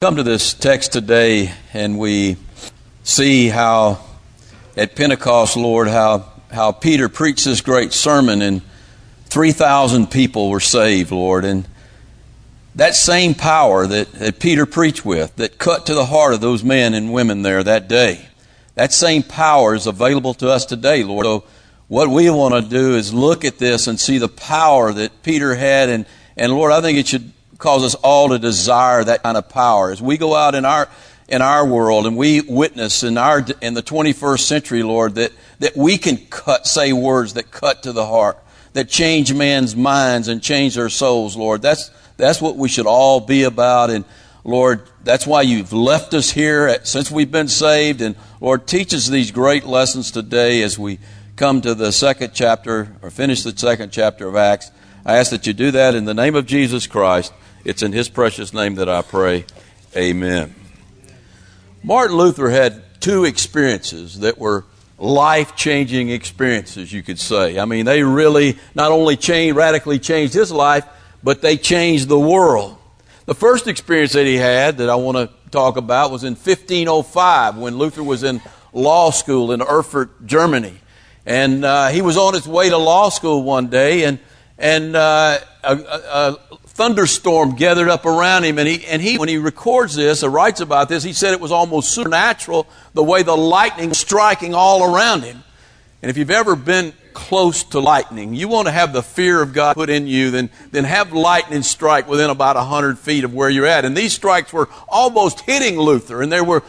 Come to this text today and we see how at Pentecost, Lord, how Peter preached this great sermon and 3,000 people were saved, Lord. And that same power that Peter preached with, that cut to the heart of those men and women there that day, that same power is available to us today, Lord. So what we want to do is look at this and see the power that Peter had. And Lord, I think it should cause us all to desire that kind of power. As we go out in our world and we witness in the 21st century, Lord, that we can say words that cut to the heart, that change man's minds and change their souls, Lord. That's what we should all be about. And Lord, that's why you've left us here since we've been saved. And Lord, teach us these great lessons today as we come to the second chapter or finish the second chapter of Acts. I ask that you do that in the name of Jesus Christ. It's in His precious name that I pray. Amen. Martin Luther had two experiences that were life-changing experiences, you could say. I mean, they really not only radically changed his life, but they changed the world. The first experience that he had that I want to talk about was in 1505 when Luther was in law school in Erfurt, Germany. And he was on his way to law school one day, and a thunderstorm gathered up around him, and he when he records this or writes about this, he said it was almost supernatural the way the lightning was striking all around him. And if you've ever been close to lightning, you want to have the fear of God put in you, then have lightning strike within about 100 feet of where you're at. And these strikes were almost hitting Luther, and there were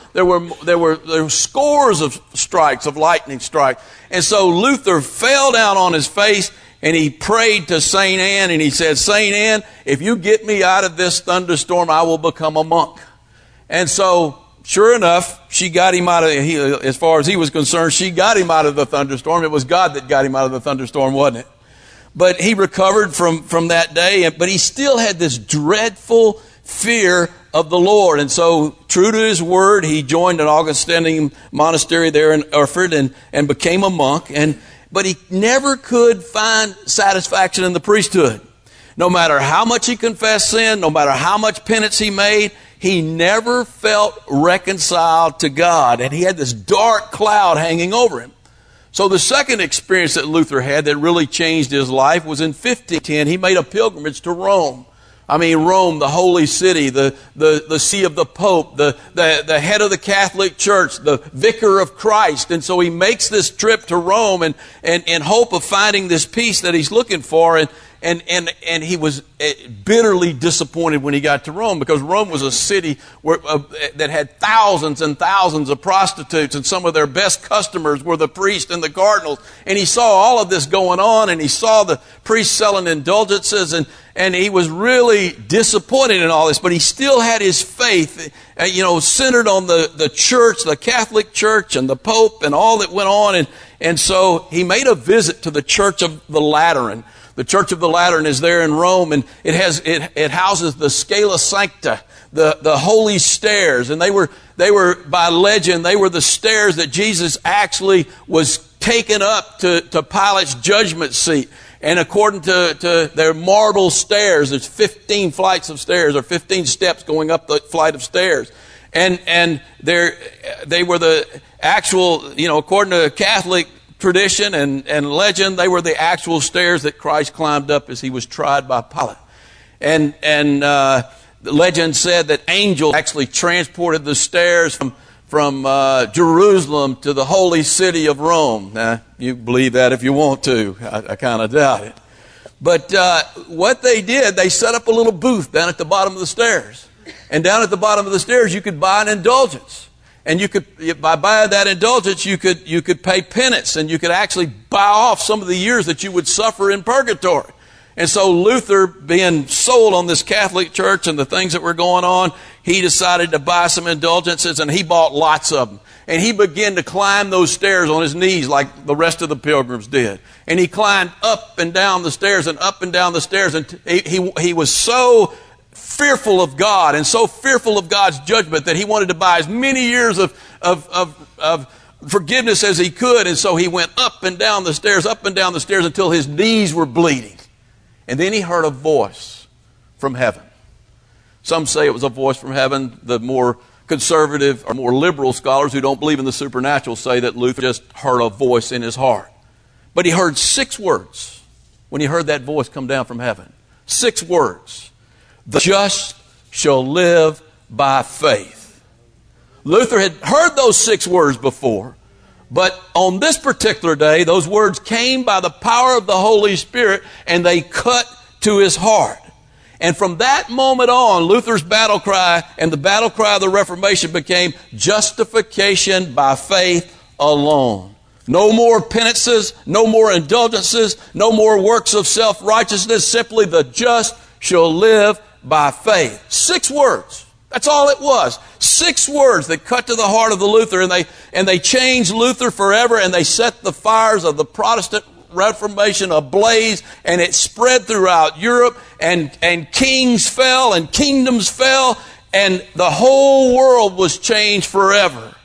scores of strikes of lightning strikes. And so Luther fell down on his face. And he prayed to St. Anne, and he said, St. Anne, if you get me out of this thunderstorm, I will become a monk. And so, sure enough, she got him out of, as far as he was concerned, she got him out of the thunderstorm. It was God that got him out of the thunderstorm, wasn't it? But he recovered from that day, but he still had this dreadful fear of the Lord. And so, true to his word, he joined an Augustinian monastery there in Erfurt and became a monk. But he never could find satisfaction in the priesthood. No matter how much he confessed sin, no matter how much penance he made, he never felt reconciled to God. And he had this dark cloud hanging over him. So the second experience that Luther had that really changed his life was in 1510. He made a pilgrimage to Rome. I mean, Rome, the holy city, the see of the Pope, the head of the Catholic Church, the vicar of Christ. And so he makes this trip to Rome and in hope of finding this peace that he's looking for. And he was bitterly disappointed when he got to Rome, because Rome was a city that had thousands and thousands of prostitutes, and some of their best customers were the priests and the cardinals. And he saw all of this going on, and he saw the priests selling indulgences, and he was really disappointed in all this, but he still had his faith, centered on the church, the Catholic Church and the Pope and all that went on. And so he made a visit to the Church of the Lateran. The Church of the Lateran is there in Rome, and it houses the Scala Sancta, the holy stairs. And they were by legend, they were the stairs that Jesus actually was taken up to Pilate's judgment seat. And according to their marble stairs, there's 15 flights of stairs, or 15 steps going up the flight of stairs. And they were the actual, according to Catholic tradition and legend, they were the actual stairs that Christ climbed up as he was tried by Pilate. And the legend said that angels actually transported the stairs from Jerusalem to the holy city of Rome. Now, you believe that if you want to. I kind of doubt it. But what they did, they set up a little booth down at the bottom of the stairs. And down at the bottom of the stairs, you could buy an indulgence. And you could, by buying that indulgence, you could pay penance, and you could actually buy off some of the years that you would suffer in purgatory. And so Luther, being sold on this Catholic Church and the things that were going on, he decided to buy some indulgences, and he bought lots of them. And he began to climb those stairs on his knees like the rest of the pilgrims did. And he climbed up and down the stairs and up and down the stairs, and he was so fearful of God and so fearful of God's judgment that he wanted to buy as many years of forgiveness as he could. And so he went up and down the stairs until his knees were bleeding. And then he heard a voice from heaven. Some say it was a voice from heaven. The more conservative or more liberal scholars who don't believe in the supernatural say that Luther just heard a voice in his heart. But he heard 6 words when he heard that voice come down from heaven. 6 words. The just shall live by faith. Luther had heard those 6 words before, but on this particular day, those words came by the power of the Holy Spirit and they cut to his heart. And from that moment on, Luther's battle cry and the battle cry of the Reformation became justification by faith alone. No more penances, no more indulgences, no more works of self-righteousness. Simply the just shall live by faith. 6 words. That's all it was. 6 words that cut to the heart of the Luther, and they changed Luther forever, and they set the fires of the Protestant Reformation ablaze, and it spread throughout Europe, and kings fell and kingdoms fell, and the whole world was changed forever.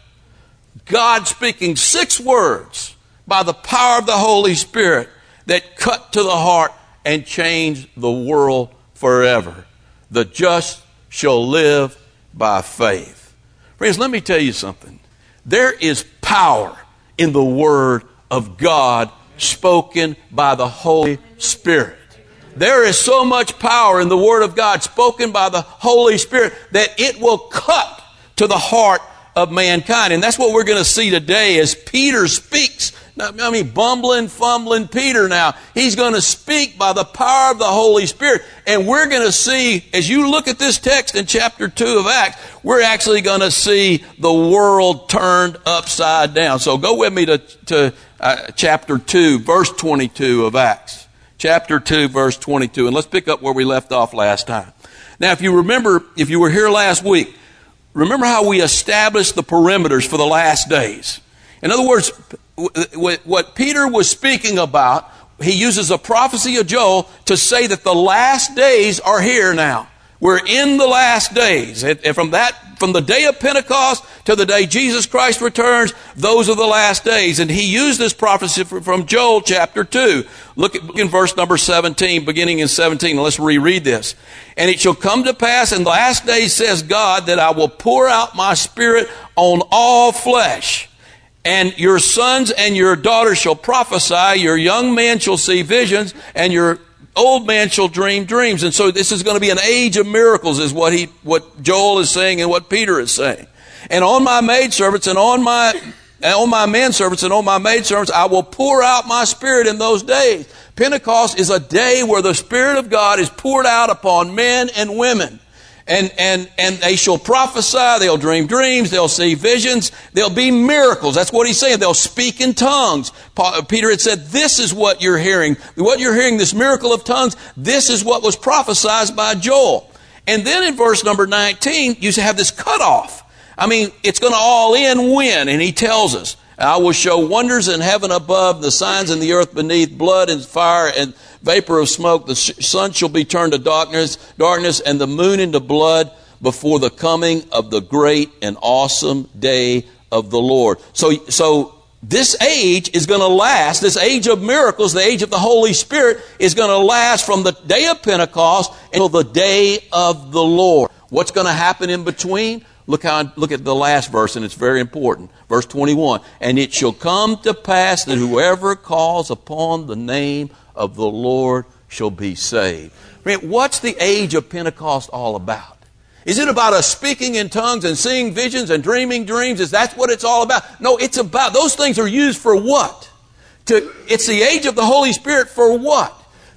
God speaking 6 words by the power of the Holy Spirit that cut to the heart and changed the world forever. The just shall live by faith. Friends, let me tell you something. There is power in the Word of God spoken by the Holy Spirit. There is so much power in the Word of God spoken by the Holy Spirit that it will cut to the heart of mankind. And that's what we're going to see today as Peter speaks. Bumbling, fumbling Peter now. He's going to speak by the power of the Holy Spirit. And we're going to see, as you look at this text in chapter 2 of Acts, we're actually going to see the world turned upside down. So go with me to chapter 2, verse 22 of Acts. Chapter 2, verse 22. And let's pick up where we left off last time. Now, if you remember, if you were here last week, remember how we established the perimeters for the last days. In other words, what Peter was speaking about, he uses a prophecy of Joel to say that the last days are here now. We're in the last days. And from the day of Pentecost to the day Jesus Christ returns, those are the last days. And he used this prophecy from Joel chapter 2. Look in verse number 17, beginning in 17. Let's reread this. And it shall come to pass in the last days, says God, that I will pour out my Spirit on all flesh. And your sons and your daughters shall prophesy, your young men shall see visions, and your old man shall dream dreams. And so this is going to be an age of miracles, is what Joel is saying and what Peter is saying. And on my maidservants and on my manservants and on my maidservants, I will pour out my Spirit in those days. Pentecost is a day where the Spirit of God is poured out upon men and women. And they shall prophesy, they'll dream dreams, they'll see visions, there'll be miracles. That's what he's saying. They'll speak in tongues. Peter had said, this is what you're hearing. What you're hearing, this miracle of tongues, this is what was prophesied by Joel. And then in verse number 19, you have this cutoff. It's going to all end when? And he tells us, I will show wonders in heaven above, the signs in the earth beneath, blood and fire and vapor of smoke. The sun shall be turned to darkness, and the moon into blood before the coming of the great and awesome day of the Lord. So this age is going to last. This age of miracles, the age of the Holy Spirit, is going to last from the day of Pentecost until the day of the Lord. What's going to happen in between? Look at the last verse, and it's very important. Verse 21. And it shall come to pass that whoever calls upon the name of the Lord shall be saved. What's the age of Pentecost all about? Is it about us speaking in tongues and seeing visions and dreaming dreams? Is that what it's all about? No, it's about, those things are used for what? It's the age of the Holy Spirit for what?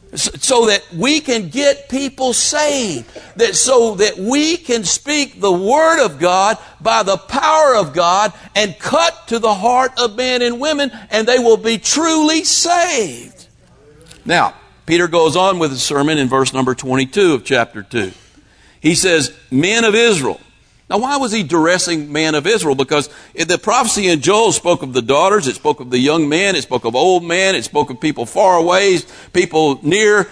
So that we can get people saved. So that we can speak the Word of God by the power of God and cut to the heart of men and women, and they will be truly saved. Now, Peter goes on with his sermon in verse number 22 of chapter 2. He says, men of Israel. Now, why was he addressing men of Israel? Because the prophecy in Joel spoke of the daughters, it spoke of the young men, it spoke of old men, it spoke of people far away, people near.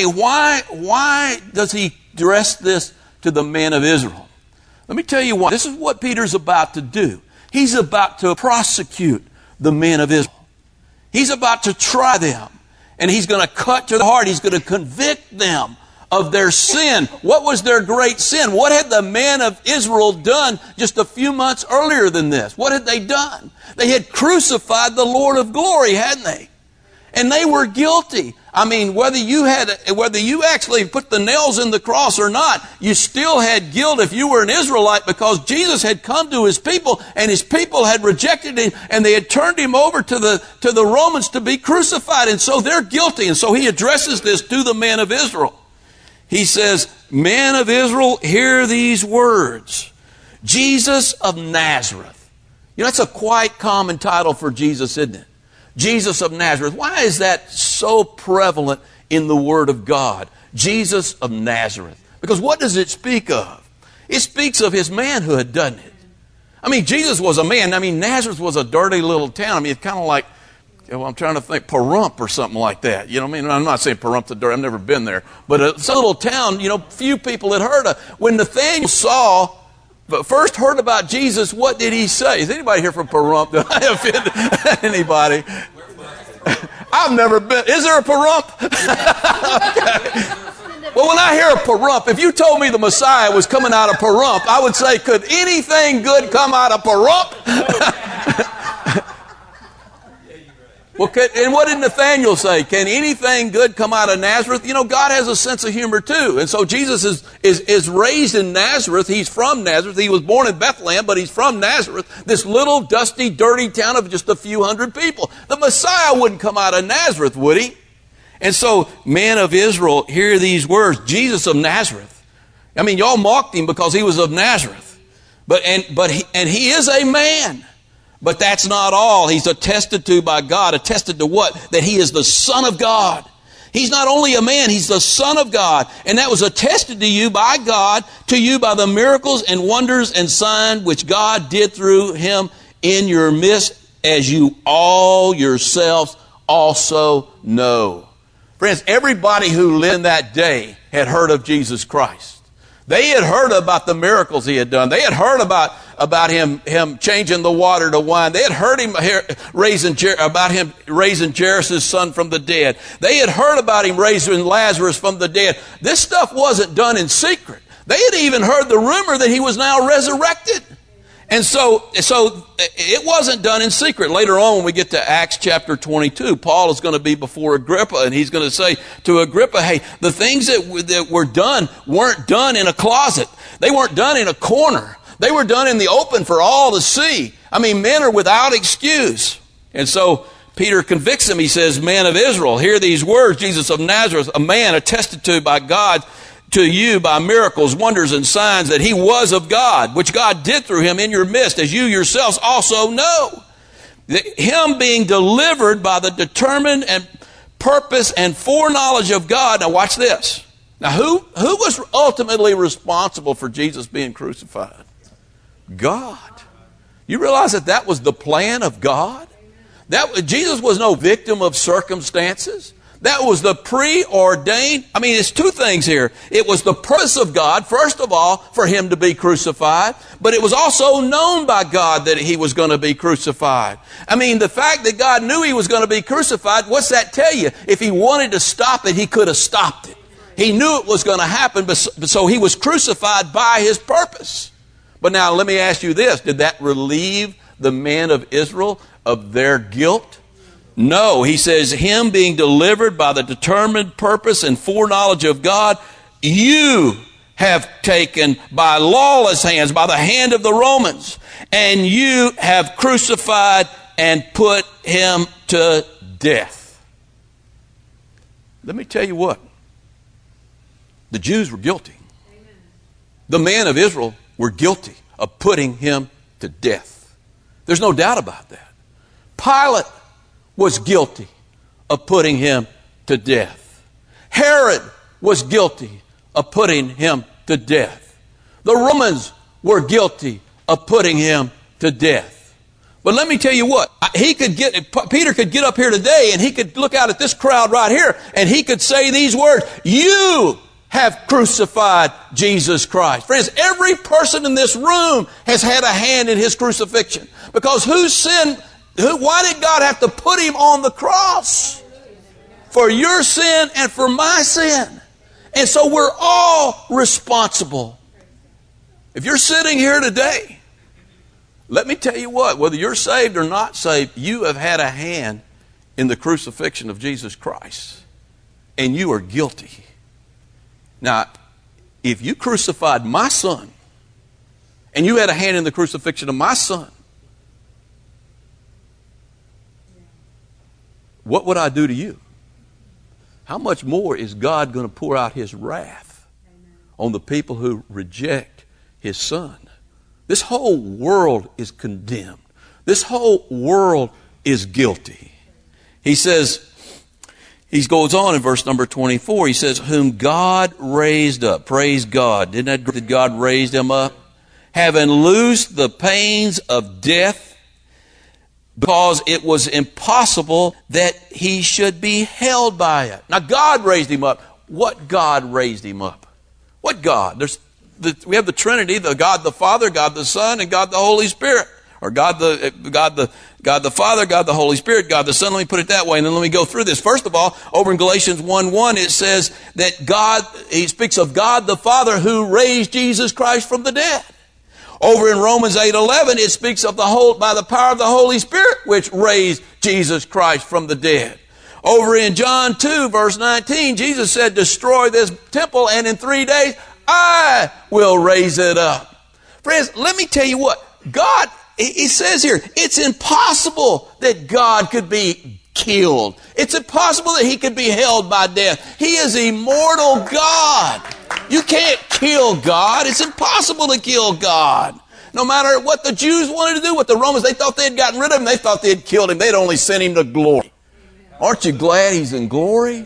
Why does he address this to the men of Israel? Let me tell you why. This is what Peter's about to do. He's about to prosecute the men of Israel. He's about to try them. And he's going to cut to the heart. He's going to convict them of their sin. What was their great sin? What had the men of Israel done just a few months earlier than this? What had they done? They had crucified the Lord of glory, hadn't they? And they were guilty. I mean, whether you actually put the nails in the cross or not, you still had guilt if you were an Israelite, because Jesus had come to his people and his people had rejected him and they had turned him over to the Romans to be crucified. And so they're guilty. And so he addresses this to the men of Israel. He says, "Men of Israel, hear these words. Jesus of Nazareth." You know, that's a quite common title for Jesus, isn't it? Jesus of Nazareth. Why is that so prevalent in the Word of God? Jesus of Nazareth. Because what does it speak of? It speaks of his manhood, doesn't it? I mean, Jesus was a man. I mean, Nazareth was a dirty little town. I mean, it's kind of like, well, I'm trying to think, Pahrump or something like that. You know what I mean? I'm not saying Pahrump the dirt. I've never been there. But it's a little town, you know, few people had heard of. When Nathanael first heard about Jesus, what did he say? Is anybody here from Pahrump? Did I offend anybody? I've never been. Is there a Pahrump? Okay. Well, when I hear a Pahrump, if you told me the Messiah was coming out of Pahrump, I would say, could anything good come out of Pahrump? Well, and what did Nathanael say? Can anything good come out of Nazareth? You know, God has a sense of humor too. And so Jesus is raised in Nazareth. He's from Nazareth. He was born in Bethlehem, but he's from Nazareth, this little, dusty, dirty town of just a few hundred people. The Messiah wouldn't come out of Nazareth, would he? And so, men of Israel, hear these words, Jesus of Nazareth. I mean, y'all mocked him because he was of Nazareth. But he is a man. But that's not all. He's attested to by God. Attested to what? That he is the Son of God. He's not only a man, he's the Son of God. And that was attested to you by God, to you by the miracles and wonders and signs which God did through him in your midst, as you all yourselves also know. Friends, everybody who lived in that day had heard of Jesus Christ. They had heard about the miracles he had done. They had heard about him changing the water to wine. They had heard about him raising Jairus' son from the dead. They had heard about him raising Lazarus from the dead. This stuff wasn't done in secret. They had even heard the rumor that he was now resurrected. And so it wasn't done in secret. Later on, when we get to Acts chapter 22, Paul is going to be before Agrippa, and he's going to say to Agrippa, hey, the things that were done weren't done in a closet. They weren't done in a corner. They were done in the open for all to see. I mean, men are without excuse. And so Peter convicts him. He says, "Men of Israel, hear these words. Jesus of Nazareth, a man attested to by God, to you by miracles, wonders, and signs, that he was of God, which God did through him in your midst, as you yourselves also know. Him being delivered by the determined and purpose and foreknowledge of God." Now watch this. Now who was ultimately responsible for Jesus being crucified? God. You realize that was the plan of God? Jesus was no victim of circumstances. That was the preordained. I mean, it's two things here. It was the purpose of God, first of all, for him to be crucified, but it was also known by God that he was going to be crucified. I mean, the fact that God knew he was going to be crucified, what's that tell you? If he wanted to stop it, he could have stopped it. He knew it was going to happen, but so he was crucified by his purpose. But now let me ask you this. Did that relieve the men of Israel of their guilt? No, he says, him being delivered by the determined purpose and foreknowledge of God, you have taken by lawless hands, by the hand of the Romans, and you have crucified and put him to death. Let me tell you what. The Jews were guilty. Amen. The men of Israel were guilty of putting him to death. There's no doubt about that. Pilate was guilty of putting him to death. Herod was guilty of putting him to death. The Romans were guilty of putting him to death. But let me tell you what, Peter could get up here today and he could look out at this crowd right here and he could say these words, "You have crucified Jesus Christ." Friends, every person in this room has had a hand in his crucifixion. Because why did God have to put him on the cross? For your sin and for my sin. And so we're all responsible. If you're sitting here today, let me tell you what, whether you're saved or not saved, you have had a hand in the crucifixion of Jesus Christ. And you are guilty. Now, if you crucified my son, and you had a hand in the crucifixion of my son, what would I do to you? How much more is God going to pour out His wrath on the people who reject His Son? This whole world is condemned. This whole world is guilty. He says, he goes on in verse number 24, he says, whom God raised up. Praise God. Did God raise Him up? Having loosed the pains of death, because it was impossible that He should be held by it. Now God raised Him up. What God raised Him up? What God? We have the Trinity, the God the Father, God the Son, and God the Holy Spirit. Or God the Father, God the Holy Spirit, God the Son. Let me put it that way, and then let me go through this. First of all, over in Galatians 1:1, it says that God, he speaks of God the Father who raised Jesus Christ from the dead. Over in Romans 8:11, it speaks of by the power of the Holy Spirit, which raised Jesus Christ from the dead. Over in John 2, verse 19, Jesus said, destroy this temple, and in 3 days, I will raise it up. Friends, let me tell you what, God, he says here, it's impossible that God could be killed. It's impossible that He could be held by death. He is immortal God. You can't kill God. It's impossible to kill God. No matter what the Jews wanted to do, what the Romans, they thought they had gotten rid of Him. They thought they had killed Him. They'd only sent Him to glory. Aren't you glad He's in glory?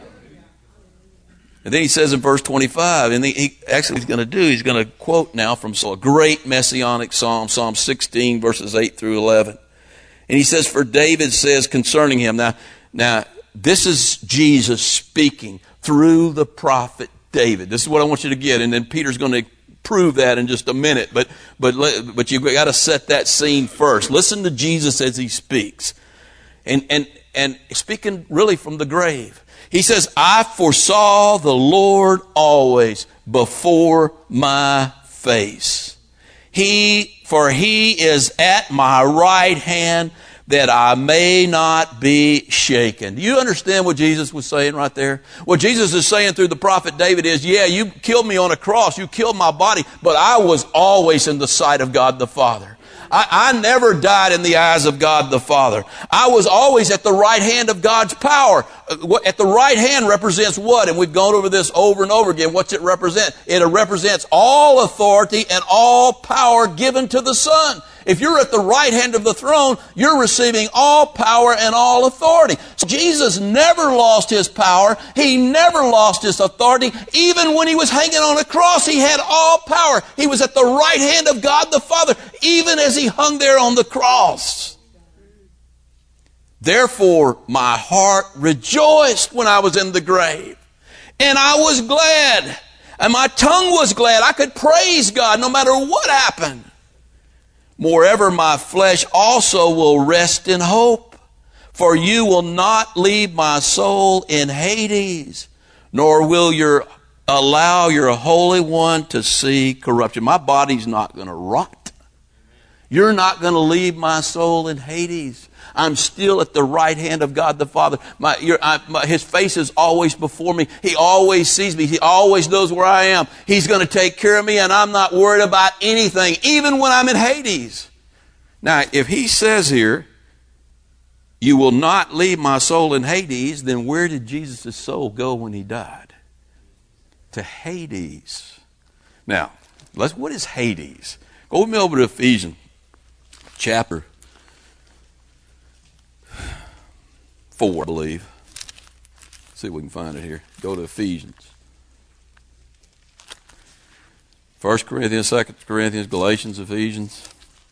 And then he says in verse 25, and he's going to quote now from a great messianic psalm, Psalm 16, verses 8 through 11. And he says, for David says concerning Him, now this is Jesus speaking through the prophet David. This is what I want you to get, and then Peter's going to prove that in just a minute, but you've got to set that scene first. Listen to Jesus as He speaks. And speaking really from the grave. He says, I foresaw the Lord always before my face. For He is at my right hand, that I may not be shaken. Do you understand what Jesus was saying right there? What Jesus is saying through the prophet David is, yeah, you killed me on a cross, you killed my body, but I was always in the sight of God the Father. I never died in the eyes of God the Father. I was always at the right hand of God's power. At the right hand represents what? And we've gone over this over and over again. What's it represent? It represents all authority and all power given to the Son. If you're at the right hand of the throne, you're receiving all power and all authority. So Jesus never lost His power. He never lost His authority. Even when He was hanging on a cross, He had all power. He was at the right hand of God the Father, even as He hung there on the cross. Therefore, my heart rejoiced when I was in the grave, and I was glad, and my tongue was glad. I could praise God no matter what happened. Moreover, my flesh also will rest in hope, for you will not leave my soul in Hades, nor will you allow your Holy One to see corruption. My body's not going to rot. You're not going to leave my soul in Hades. I'm still at the right hand of God the Father. His face is always before me. He always sees me. He always knows where I am. He's going to take care of me, and I'm not worried about anything, even when I'm in Hades. Now, if He says here, you will not leave my soul in Hades, then where did Jesus' soul go when He died? To Hades. Now, what is Hades? Go with me over to Ephesians chapter 4, I believe. See if we can find it here. Go to Ephesians. 1 Corinthians, 2 Corinthians, Galatians, Ephesians.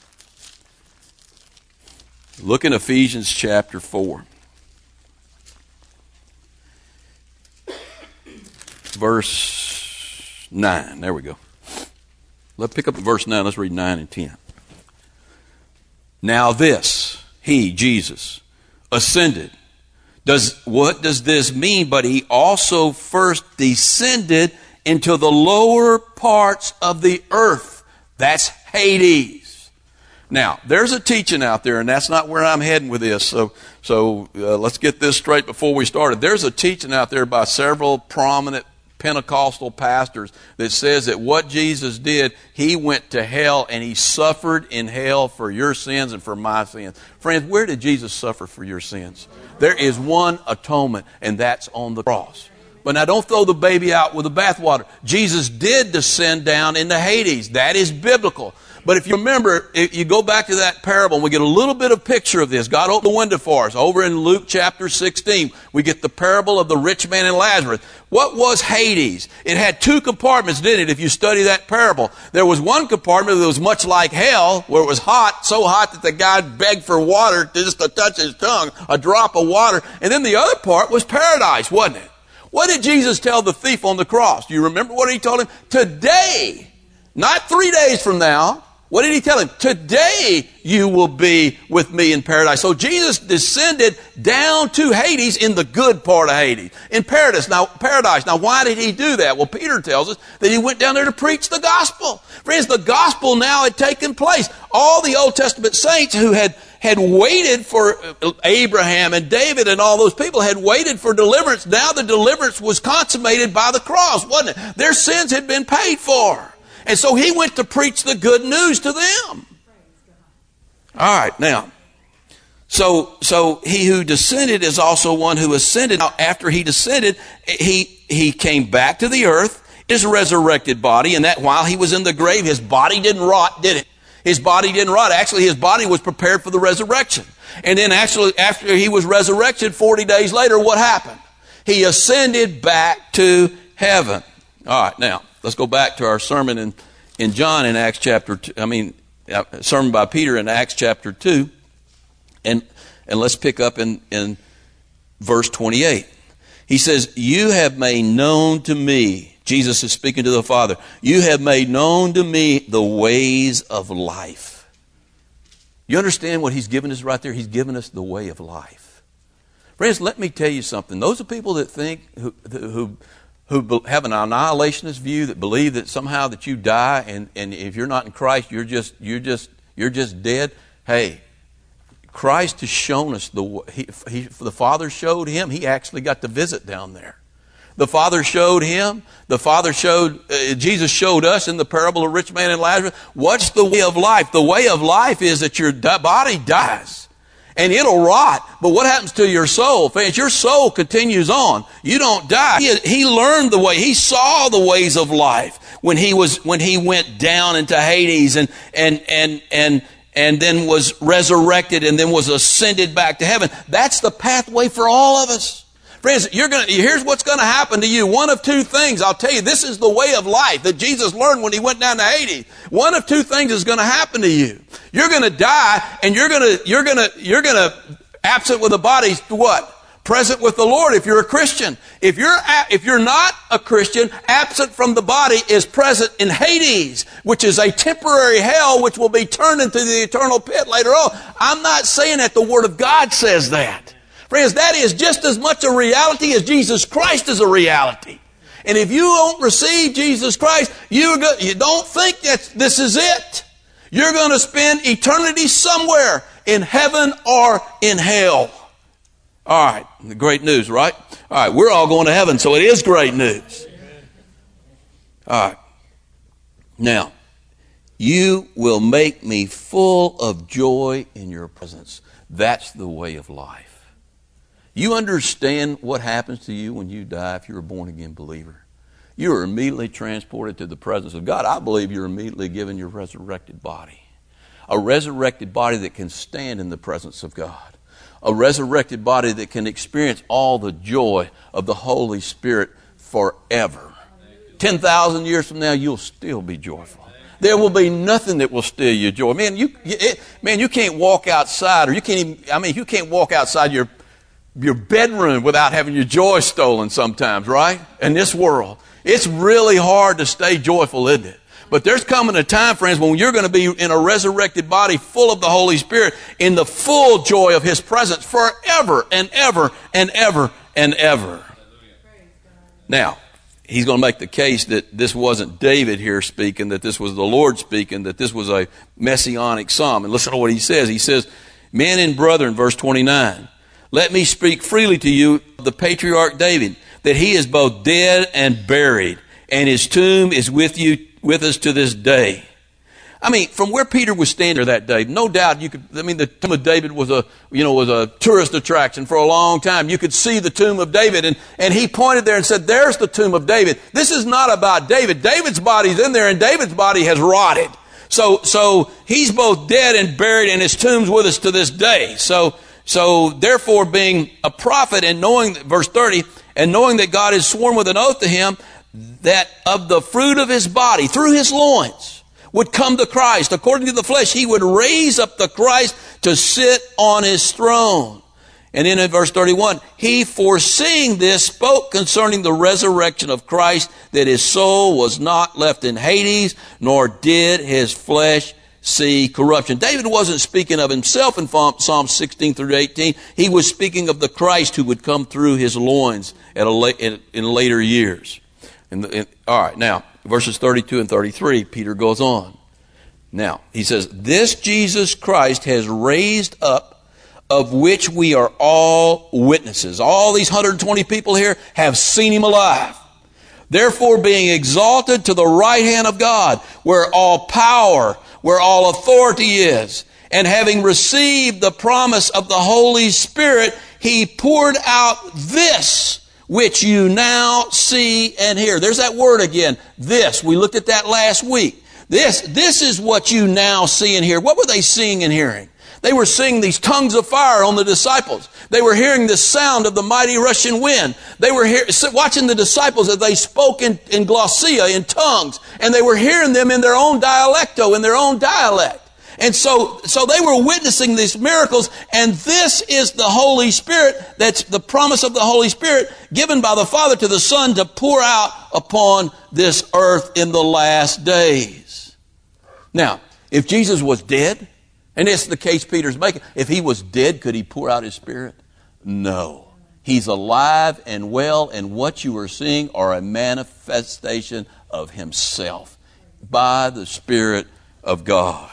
Look in Ephesians chapter 4. Verse 9. There we go. Let's pick up at verse 9. Let's read 9 and 10. Now this, He, Jesus, ascended What does this mean? But he also first descended into the lower parts of the earth. That's Hades. Now, there's a teaching out there, and that's not where I'm heading with this. So let's get this straight before we started. There's a teaching out there by several prominent Pentecostal pastors that says that what Jesus did, he went to hell and he suffered in hell for your sins and for my sins. Friends, where did Jesus suffer for your sins? There is one atonement, and that's on the cross. But now don't throw the baby out with the bathwater. Jesus did descend down into Hades. That is biblical. But if you remember, if you go back to that parable, and we get a little bit of picture of this. God opened the window for us. Over in Luke chapter 16, we get the parable of the rich man and Lazarus. What was Hades? It had two compartments, didn't it, if you study that parable? There was one compartment that was much like hell, where it was hot, so hot that the guy begged for water just to touch his tongue, a drop of water. And then the other part was paradise, wasn't it? What did Jesus tell the thief on the cross? Do you remember what he told him? Today, not 3 days from now. What did he tell him? Today you will be with me in paradise. So Jesus descended down to Hades, in the good part of Hades, in paradise. Now, why did he do that? Well, Peter tells us that he went down there to preach the gospel. Friends, the gospel now had taken place. All the Old Testament saints who had waited for Abraham and David and all those people had waited for deliverance. Now the deliverance was consummated by the cross, wasn't it? Their sins had been paid for. And so he went to preach the good news to them. All right, now, so he who descended is also one who ascended. Now, after he descended, he came back to the earth, his resurrected body, and that while he was in the grave, his body didn't rot, did it? His body didn't rot. Actually, his body was prepared for the resurrection. And then actually, after he was resurrected, 40 days later, what happened? He ascended back to heaven. All right, now, let's go back to our sermon in John in Acts chapter 2. Sermon by Peter in Acts chapter 2. And let's pick up in verse 28. He says, you have made known to me, Jesus is speaking to the Father, you have made known to me the ways of life. You understand what he's given us right there? He's given us the way of life. Friends, let me tell you something. Those are people that think, who have an annihilationist view, that believe that somehow that you die and if you're not in Christ, you're just dead. Hey, Christ has shown us the Father showed him. He actually got to visit down there. The Father showed him. Jesus showed us in the parable of rich man and Lazarus. What's the way of life? The way of life is that your body dies. And it'll rot. But what happens to your soul? Friends, your soul continues on. You don't die. He learned the way. He saw the ways of life when he went down into Hades and then was resurrected and then was ascended back to heaven. That's the pathway for all of us. Friends, here's what's going to happen to you. One of two things. I'll tell you, this is the way of life that Jesus learned when he went down to Hades. One of two things is going to happen to you. You're going to die, and you're going to absent with the body. What? Present with the Lord. If you're a Christian, if you're not a Christian, absent from the body is present in Hades, which is a temporary hell, which will be turned into the eternal pit later on. I'm not saying that. The Word of God says that. Friends, that is just as much a reality as Jesus Christ is a reality. And if you don't receive Jesus Christ, you don't think that this is it. You're going to spend eternity somewhere in heaven or in hell. All right, great news, right? All right, we're all going to heaven, so it is great news. All right. Now, you will make me full of joy in your presence. That's the way of life. You understand what happens to you when you die if you're a born-again believer. You are immediately transported to the presence of God. I believe you're immediately given your resurrected body. A resurrected body that can stand in the presence of God. A resurrected body that can experience all the joy of the Holy Spirit forever. 10,000 years from now, you'll still be joyful. There will be nothing that will steal your joy. Man, you can't walk outside, or you can't walk outside your bedroom without having your joy stolen sometimes, right? In this world. It's really hard to stay joyful, isn't it? But there's coming a time, friends, when you're going to be in a resurrected body full of the Holy Spirit in the full joy of His presence forever and ever and ever and ever. Now, he's going to make the case that this wasn't David here speaking, that this was the Lord speaking, that this was a messianic psalm. And listen to what he says. He says, men and brethren, verse 29, let me speak freely to you of the patriarch David, that he is both dead and buried, and his tomb is with us to this day. I mean, from where Peter was standing that day, no doubt the tomb of David was a tourist attraction for a long time. You could see the tomb of David, and he pointed there and said, there's the tomb of David. This is not about David. David's body's in there, and David's body has rotted. So he's both dead and buried, and his tomb's with us to this day. So therefore, being a prophet and knowing, verse 30, and knowing that God has sworn with an oath to him that of the fruit of his body, through his loins, would come the Christ. According to the flesh, he would raise up the Christ to sit on his throne. And then in verse 31, he foreseeing this spoke concerning the resurrection of Christ, that his soul was not left in Hades, nor did his flesh see corruption. David wasn't speaking of himself in Psalm 16 through 18. He was speaking of the Christ who would come through his loins in later years. All right, now, verses 32 and 33, Peter goes on. Now, he says, this Jesus Christ has raised up, of which we are all witnesses. All these 120 people here have seen him alive. Therefore, being exalted to the right hand of God, where all power, where all authority is, and having received the promise of the Holy Spirit, he poured out this, which you now see and hear. There's that word again, this. We looked at that last week. This is what you now see and hear. What were they seeing and hearing? They were seeing these tongues of fire on the disciples. They were hearing the sound of the mighty rushing wind. They were watching the disciples as they spoke in glossia, in tongues. And they were hearing them in their own dialecto, in their own dialect. And so they were witnessing these miracles, and this is the Holy Spirit, that's the promise of the Holy Spirit given by the Father to the Son to pour out upon this earth in the last days. Now, if Jesus was dead, and it's the case Peter's making, if he was dead, could he pour out his Spirit? No. He's alive and well, and what you are seeing are a manifestation of himself by the Spirit of God.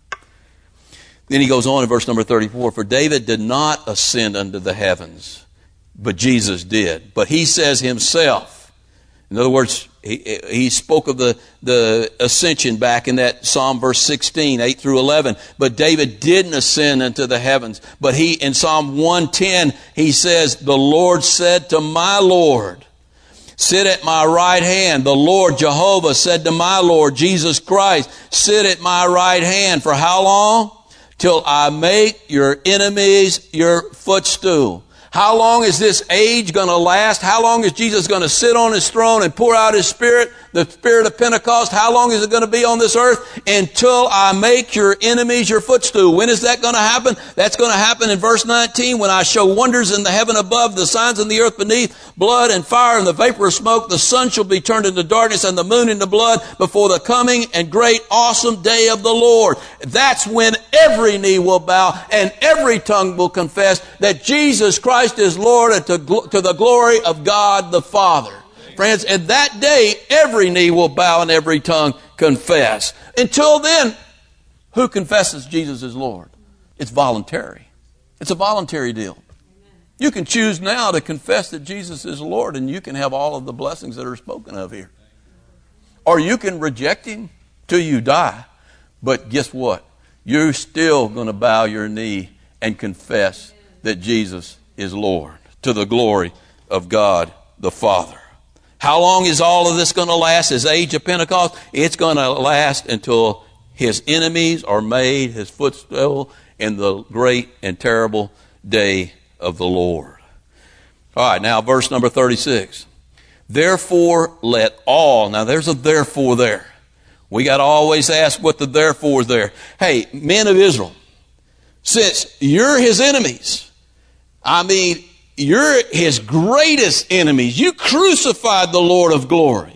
Then he goes on in verse number 34, for David did not ascend unto the heavens, but Jesus did. But he says himself, in other words, he spoke of the ascension back in that Psalm verse 16, 8 through 11. But David didn't ascend into the heavens. But in Psalm 110, he says, the Lord said to my Lord, sit at my right hand. The Lord Jehovah said to my Lord Jesus Christ, sit at my right hand. For how long? Till I make your enemies your footstool. How long is this age going to last? How long is Jesus going to sit on his throne and pour out his Spirit, the Spirit of Pentecost? How long is it going to be on this earth? Until I make your enemies your footstool. When is that going to happen? That's going to happen in verse 19, when I show wonders in the heaven above, the signs in the earth beneath, blood and fire and the vapor of smoke. The sun shall be turned into darkness and the moon into blood before the coming and great awesome day of the Lord. That's when every knee will bow and every tongue will confess that Jesus Christ is Lord, and to the glory of God the Father. Friends, at that day, every knee will bow and every tongue confess. Until then, who confesses Jesus is Lord? It's voluntary. It's a voluntary deal. You can choose now to confess that Jesus is Lord, and you can have all of the blessings that are spoken of here. Or you can reject him till you die. But guess what? You're still going to bow your knee and confess that Jesus is Lord, to the glory of God the Father. How long is all of this going to last? This age of Pentecost? It's going to last until his enemies are made his footstool in the great and terrible day of the Lord. All right, now verse number 36. Therefore let all, now there's a therefore there. We got to always ask what the therefore is there. Hey, men of Israel, since you're his enemies, I mean, you're his greatest enemies. You crucified the Lord of glory.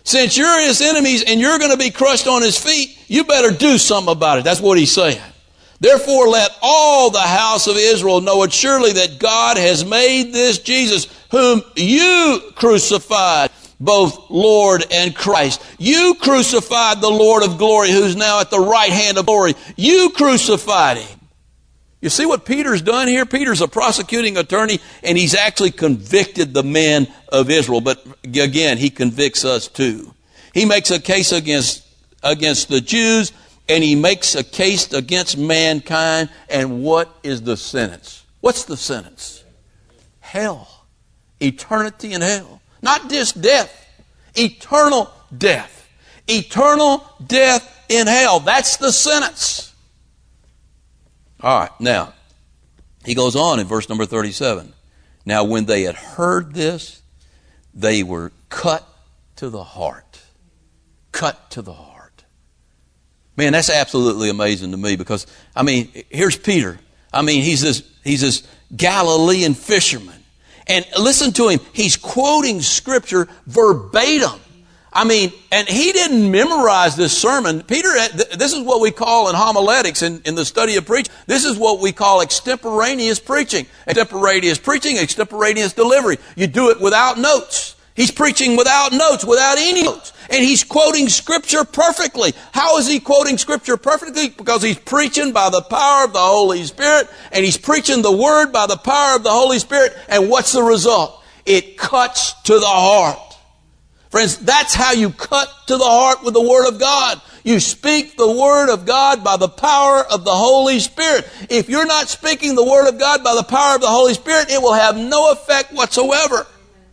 Since you're his enemies and you're going to be crushed on his feet, you better do something about it. That's what he's saying. Therefore, let all the house of Israel know it surely that God has made this Jesus, whom you crucified, both Lord and Christ. You crucified the Lord of glory, who's now at the right hand of glory. You crucified him. You see what Peter's done here? Peter's a prosecuting attorney, and he's actually convicted the men of Israel. But again, he convicts us too. He makes a case against the Jews, and he makes a case against mankind. And what is the sentence? What's the sentence? Hell. Eternity in hell. Not just death. Eternal death. Eternal death in hell. That's the sentence. All right. Now, he goes on in verse number 37. Now, when they had heard this, they were cut to the heart. Cut to the heart. Man, that's absolutely amazing to me because, here's Peter. He's this Galilean fisherman. And listen to him. He's quoting Scripture verbatim. And he didn't memorize this sermon. Peter, this is what we call in homiletics, in the study of preaching, this is what we call extemporaneous preaching. Extemporaneous preaching, extemporaneous delivery. You do it without notes. He's preaching without notes, without any notes. And he's quoting Scripture perfectly. How is he quoting Scripture perfectly? Because he's preaching by the power of the Holy Spirit. And he's preaching the Word by the power of the Holy Spirit. And what's the result? It cuts to the heart. Friends, that's how you cut to the heart with the Word of God. You speak the Word of God by the power of the Holy Spirit. If you're not speaking the Word of God by the power of the Holy Spirit, it will have no effect whatsoever.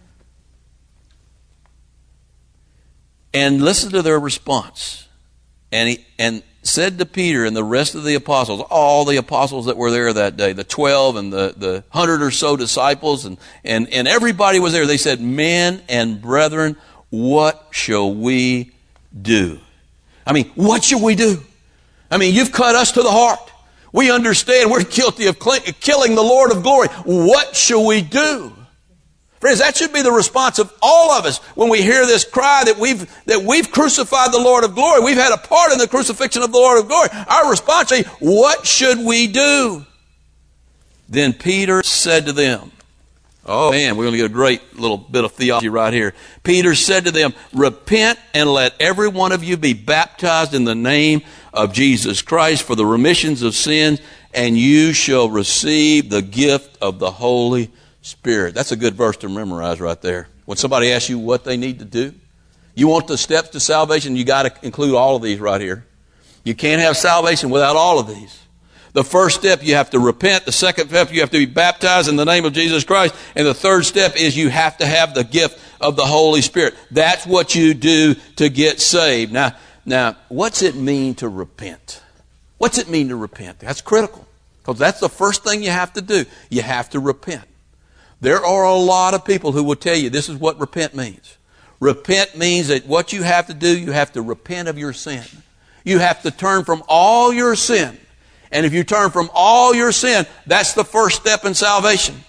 And listen to their response. And said to Peter and the rest of the apostles, all the apostles that were there that day, the 12 and the 100 or so disciples, and everybody was there. They said, men and brethren, what shall we do? What shall we do? You've cut us to the heart. We understand we're guilty of killing the Lord of glory. What shall we do? Friends, that should be the response of all of us when we hear this cry that we've crucified the Lord of glory. We've had a part in the crucifixion of the Lord of glory. Our response is, what should we do? Then Peter said to them, oh man, we're going to get a great little bit of theology right here. Peter said to them, repent and let every one of you be baptized in the name of Jesus Christ for the remissions of sins, and you shall receive the gift of the Holy Spirit. That's a good verse to memorize right there. When somebody asks you what they need to do, you want the steps to salvation, you got to include all of these right here. You can't have salvation without all of these. The first step, you have to repent. The second step, you have to be baptized in the name of Jesus Christ. And the third step is you have to have the gift of the Holy Spirit. That's what you do to get saved. Now, what's it mean to repent? What's it mean to repent? That's critical, because that's the first thing you have to do. You have to repent. There are a lot of people who will tell you this is what repent means. Repent means that what you have to do, you have to repent of your sin. You have to turn from all your sin. And if you turn from all your sin, that's the first step in salvation.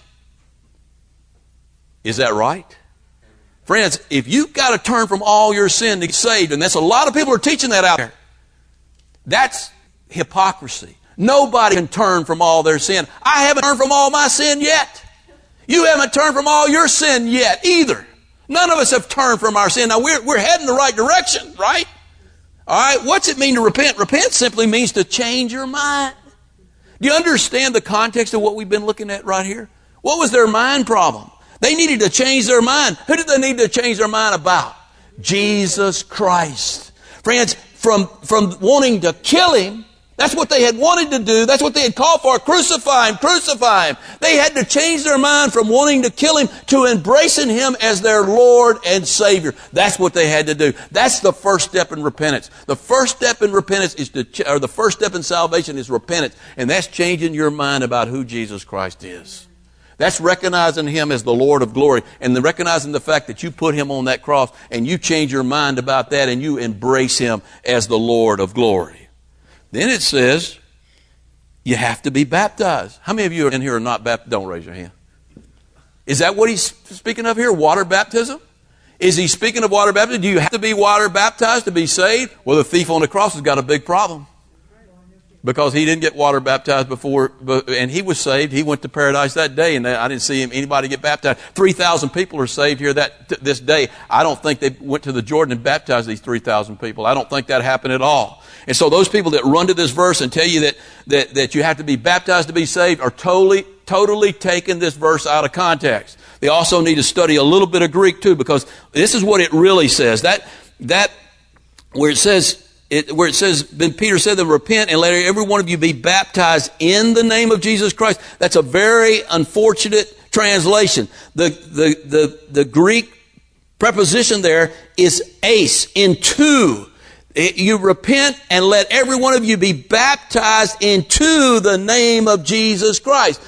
Is that right? Friends, if you've got to turn from all your sin to get saved, and that's a lot of people are teaching that out there, that's hypocrisy. Nobody can turn from all their sin. I haven't turned from all my sin yet. You haven't turned from all your sin yet either. None of us have turned from our sin. Now we're heading the right direction, right? All right, what's it mean to repent? Repent simply means to change your mind. Do you understand the context of what we've been looking at right here? What was their mind problem? They needed to change their mind. Who did they need to change their mind about? Jesus Christ. Friends, from wanting to kill him, that's what they had wanted to do. That's what they had called for. Crucify him, crucify him. They had to change their mind from wanting to kill him to embracing him as their Lord and Savior. That's what they had to do. That's the first step in repentance. The first step in repentance the first step in salvation is repentance. And that's changing your mind about who Jesus Christ is. That's recognizing him as the Lord of glory, and recognizing the fact that you put him on that cross and you change your mind about that and you embrace him as the Lord of glory. Then it says, you have to be baptized. How many of you in here are not baptized? Don't raise your hand. Is that what he's speaking of here? Water baptism? Is he speaking of water baptism? Do you have to be water baptized to be saved? Well, the thief on the cross has got a big problem. Because he didn't get water baptized before, and he was saved. He went to paradise that day, and I didn't see anybody get baptized. 3,000 people are saved here this day. I don't think they went to the Jordan and baptized these 3,000 people. I don't think that happened at all. And so those people that run to this verse and tell you that you have to be baptized to be saved are totally taking this verse out of context. They also need to study a little bit of Greek too, because this is what it really says. That where it says, then Peter said to them, repent and let every one of you be baptized in the name of Jesus Christ. That's a very unfortunate translation. The Greek preposition there is eis, into. You repent and let every one of you be baptized into the name of Jesus Christ.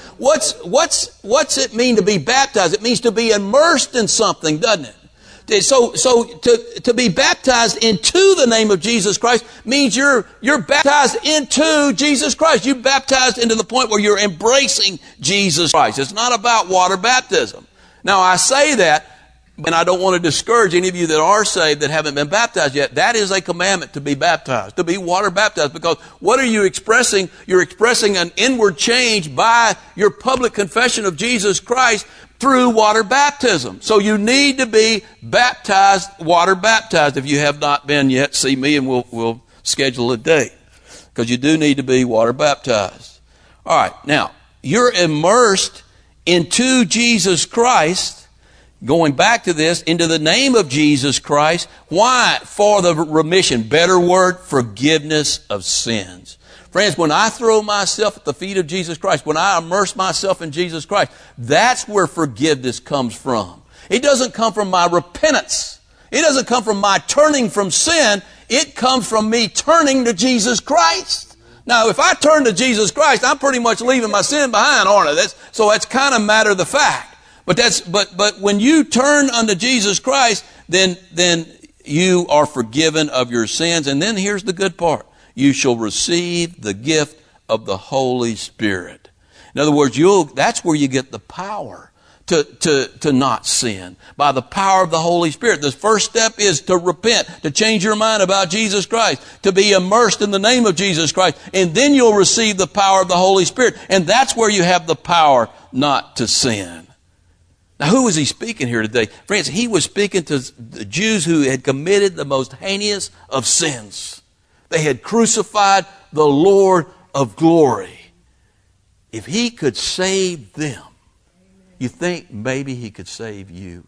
What's it mean to be baptized? It means to be immersed in something, doesn't it? So to be baptized into the name of Jesus Christ means you're baptized into Jesus Christ. You're baptized into the point where you're embracing Jesus Christ. It's not about water baptism. Now I say that, and I don't want to discourage any of you that are saved that haven't been baptized yet. That is a commandment to be baptized, to be water baptized. Because what are you expressing? You're expressing an inward change by your public confession of Jesus Christ through water baptism. So you need to be baptized, water baptized. If you have not been yet, see me and we'll schedule a date. Because you do need to be water baptized. All right. Now, you're immersed into Jesus Christ. Going back to this, into the name of Jesus Christ. Why? For the remission. Better word, forgiveness of sins. Friends, when I throw myself at the feet of Jesus Christ, when I immerse myself in Jesus Christ, that's where forgiveness comes from. It doesn't come from my repentance. It doesn't come from my turning from sin. It comes from me turning to Jesus Christ. Now, if I turn to Jesus Christ, I'm pretty much leaving my sin behind, aren't I? So that's kind of matter of the fact. But when you turn unto Jesus Christ, then you are forgiven of your sins. And then here's the good part. You shall receive the gift of the Holy Spirit. In other words, that's where you get the power to not sin. By the power of the Holy Spirit. The first step is to repent, to change your mind about Jesus Christ, to be immersed in the name of Jesus Christ. And then you'll receive the power of the Holy Spirit. And that's where you have the power not to sin. Now, who was he speaking here today? Friends, he was speaking to the Jews who had committed the most heinous of sins. They had crucified the Lord of glory. If he could save them, you think maybe he could save you.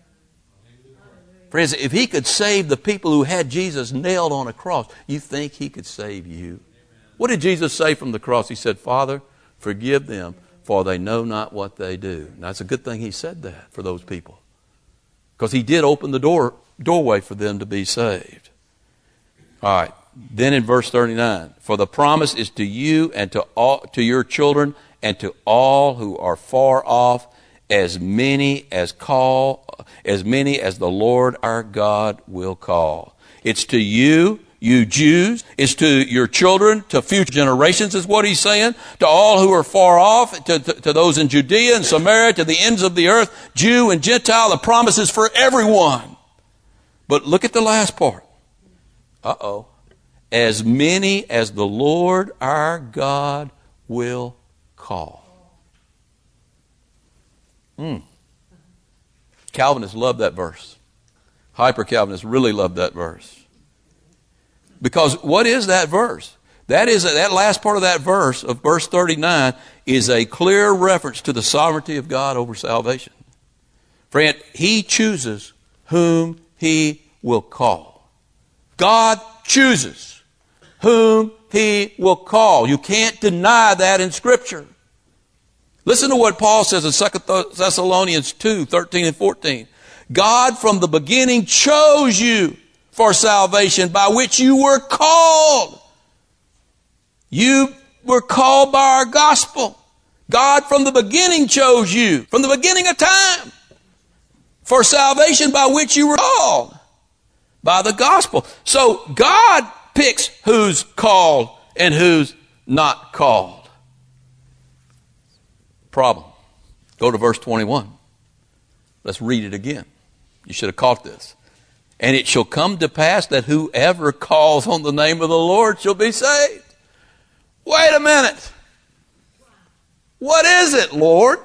Friends, if he could save the people who had Jesus nailed on a cross, you think he could save you. What did Jesus say from the cross? He said, Father, forgive them, for they know not what they do. Now, it's a good thing he said that for those people. Because he did open the doorway for them to be saved. All right. Then in verse 39, for the promise is to you and to your children and to all who are far off, as many as the Lord our God will call. It's to you, you Jews. It's to your children, to future generations is what he's saying. To all who are far off, to those in Judea and Samaria, to the ends of the earth, Jew and Gentile. The promise is for everyone. But look at the last part. As many as the Lord our God will call. Calvinists love that verse. Hyper-Calvinists really love that verse. Because what is that verse? That last part of that verse, of verse 39, is a clear reference to the sovereignty of God over salvation. Friend, he chooses whom he will call. God chooses whom he will call. You can't deny that in Scripture. Listen to what Paul says in 2 Thessalonians 2, 13 and 14. God from the beginning chose you for salvation, by which you were called. You were called by our gospel. God from the beginning chose you, from the beginning of time, for salvation by which you were called, by the gospel. So God picks who's called and who's not called. Problem. Go to verse 21. Let's read it again. You should have caught this. And it shall come to pass that whoever calls on the name of the Lord shall be saved. Wait a minute. What is it, Lord?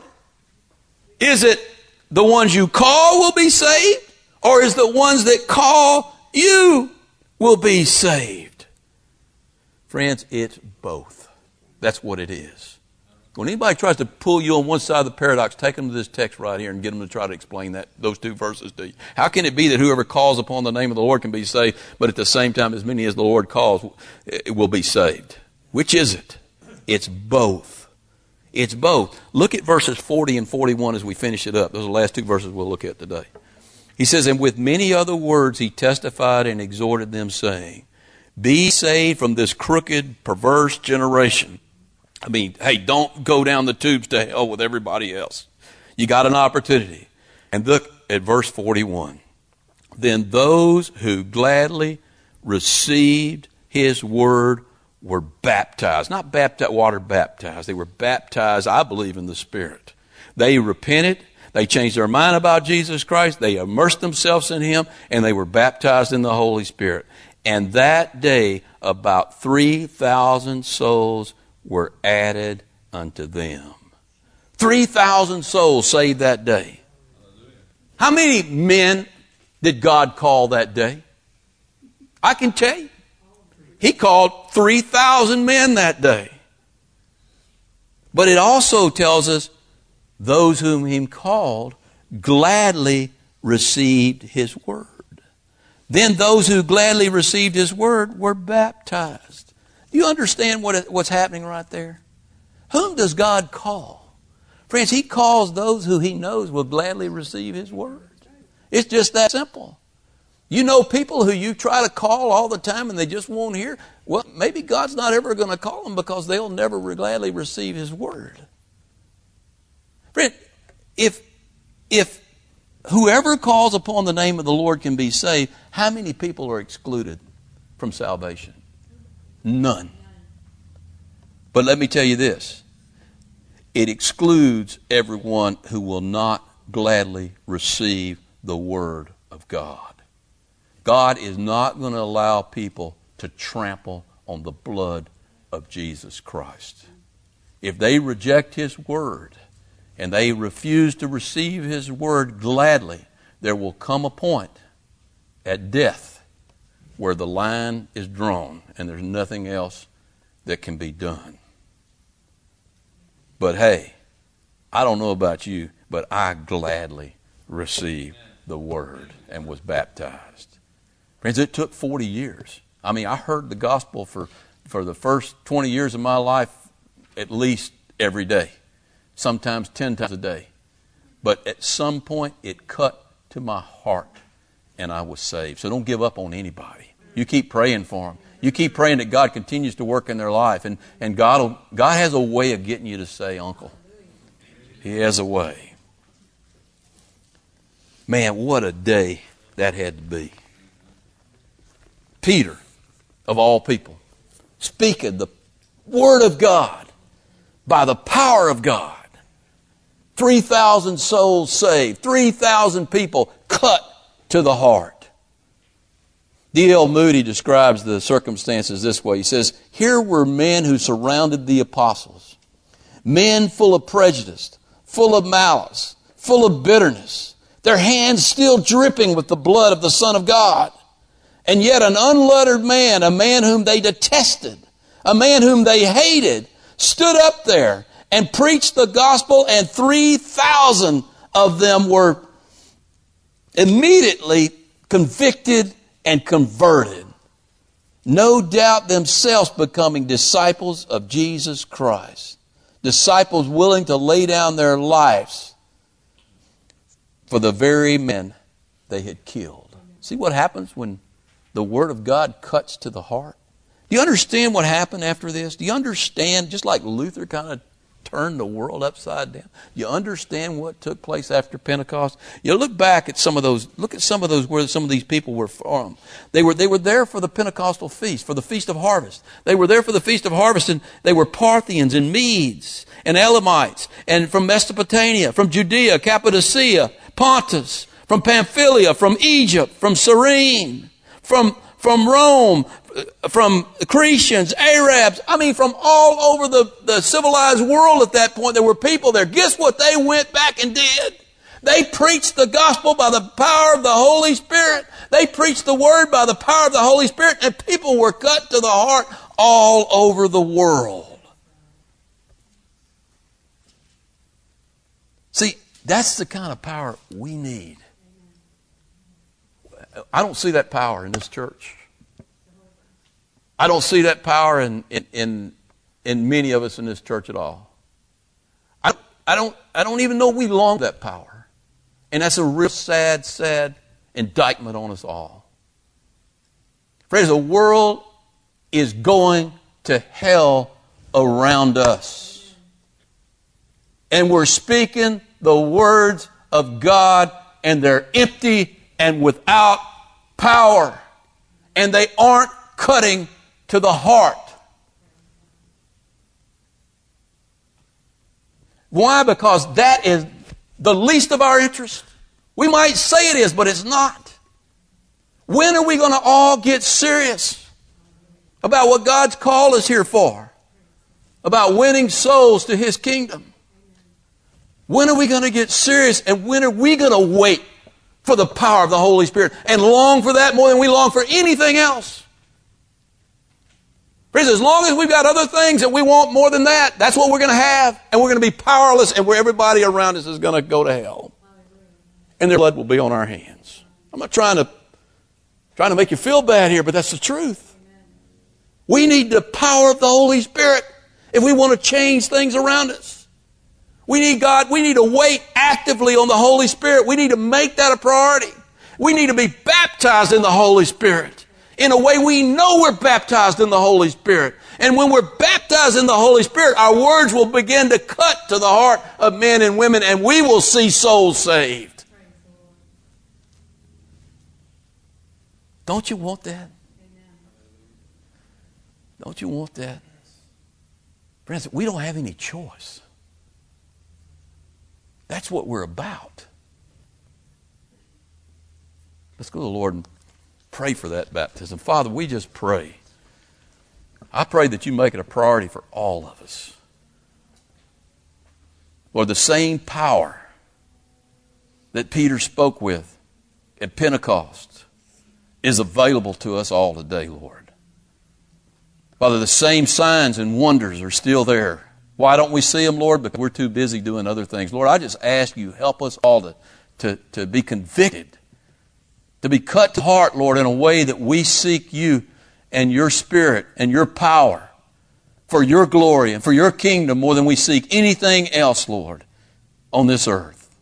Is it the ones you call will be saved? Or is the ones that call you will be saved? Friends, it's both. That's what it is. When anybody tries to pull you on one side of the paradox, take them to this text right here and get them to try to explain those two verses to you. How can it be that whoever calls upon the name of the Lord can be saved, but at the same time as many as the Lord calls will be saved? Which is it? It's both. It's both. Look at verses 40 and 41 as we finish it up. Those are the last two verses we'll look at today. He says, and with many other words he testified and exhorted them, saying, be saved from this crooked, perverse generation. I mean, hey, don't go down the tubes to hell with everybody else. You got an opportunity. And look at verse 41. Then those who gladly received his word were baptized. Not baptized, water baptized. They were baptized, I believe, in the Spirit. They repented. They changed their mind about Jesus Christ. They immersed themselves in him, and they were baptized in the Holy Spirit. And that day, about 3,000 souls were added unto them. 3,000 souls saved that day. How many men did God call that day? I can tell you. He called 3,000 men that day. But it also tells us those whom he called gladly received his word. Then those who gladly received his word were baptized. Do you understand what's happening right there? Whom does God call? Friends, he calls those who he knows will gladly receive his word. It's just that simple. You know people who you try to call all the time and they just won't hear? Well, maybe God's not ever going to call them because they'll never gladly receive his word. Friend, if whoever calls upon the name of the Lord can be saved, how many people are excluded from salvation? None. But let me tell you this. It excludes everyone who will not gladly receive the word of God. God is not going to allow people to trample on the blood of Jesus Christ. If they reject his word and they refuse to receive his word gladly, there will come a point at death where the line is drawn and there's nothing else that can be done. But hey, I don't know about you, but I gladly received the word and was baptized. Friends, it took 40 years. I mean, I heard the gospel for the first 20 years of my life at least every day, sometimes 10 times a day. But at some point, it cut to my heart, and I was saved. So don't give up on anybody. You keep praying for them. You keep praying that God continues to work in their life, and God has a way of getting you to say, Uncle. He has a way. Man, what a day that had to be. Peter, of all people, speaking the Word of God by the power of God. 3,000 souls saved. 3,000 people cut to the heart. D.L. Moody describes the circumstances this way. He says, here were men who surrounded the apostles. Men full of prejudice, full of malice, full of bitterness. Their hands still dripping with the blood of the Son of God. And yet an unlettered man, a man whom they detested, a man whom they hated, stood up there and preached the gospel, and 3,000 of them were immediately convicted and converted. No doubt themselves becoming disciples of Jesus Christ. Disciples willing to lay down their lives for the very men they had killed. See what happens when the Word of God cuts to the heart? Do you understand what happened after this? Do you understand, just like Luther kind of turned the world upside down? You understand what took place after Pentecost? You look back at some of those, where some of these people were from. They were there for the Pentecostal feast, for the Feast of Harvest. They were there for the Feast of Harvest, and they were Parthians and Medes and Elamites, and from Mesopotamia, from Judea, Cappadocia, Pontus, from Pamphylia, from Egypt, from Cyrene, from Rome, from Cretians, Arabs, from all over the civilized world at that point. There were people there. Guess what they went back and did? They preached the gospel by the power of the Holy Spirit. They preached the word by the power of the Holy Spirit, and people were cut to the heart all over the world. See, that's the kind of power we need. I don't see that power in this church. I don't see that power in many of us in this church at all. I don't even know we long for that power. And that's a real sad indictment on us all. Friends, the world is going to hell around us. And we're speaking the words of God, and they're empty and without power. And they aren't cutting to the heart. Why? Because that is the least of our interest. We might say it is, but it's not. When are we going to all get serious about what God's called us here for? About winning souls to His kingdom? When are we going to get serious, and when are we going to wait for the power of the Holy Spirit and long for that more than we long for anything else? Friends, as long as we've got other things that we want more than that, that's what we're going to have. And we're going to be powerless, and where everybody around us is going to go to hell. And their blood will be on our hands. I'm not trying to make you feel bad here, but that's the truth. We need the power of the Holy Spirit if we want to change things around us. We need God. We need to wait actively on the Holy Spirit. We need to make that a priority. We need to be baptized in the Holy Spirit. In a way we know we're baptized in the Holy Spirit. And when we're baptized in the Holy Spirit, our words will begin to cut to the heart of men and women, and we will see souls saved. Don't you want that? Don't you want that? Friends, we don't have any choice. That's what we're about. Let's go to the Lord and pray for that baptism. Father, we just pray. I pray that you make it a priority for all of us. Lord, the same power that Peter spoke with at Pentecost is available to us all today, Lord. Father, the same signs and wonders are still there. Why don't we see them, Lord? Because we're too busy doing other things. Lord, I just ask you, help us all to be convicted, to be cut to heart, Lord, in a way that we seek you and your Spirit and your power for your glory and for your kingdom more than we seek anything else, Lord, on this earth.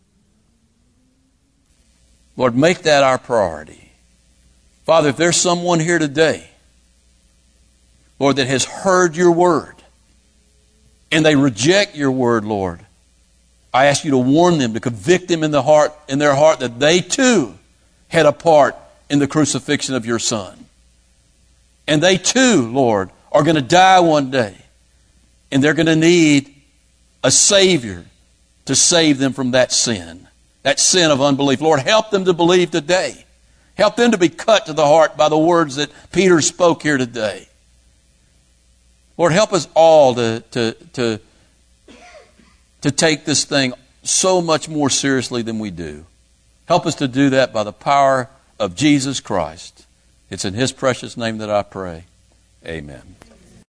Lord, make that our priority. Father, if there's someone here today, Lord, that has heard your word and they reject your word, Lord, I ask you to warn them, to convict them in their heart that they too had a part in the crucifixion of your Son. And they too, Lord, are going to die one day. And they're going to need a Savior to save them from that sin of unbelief. Lord, help them to believe today. Help them to be cut to the heart by the words that Peter spoke here today. Lord, help us all to take this thing so much more seriously than we do. Help us to do that by the power of Jesus Christ. It's in His precious name that I pray. Amen.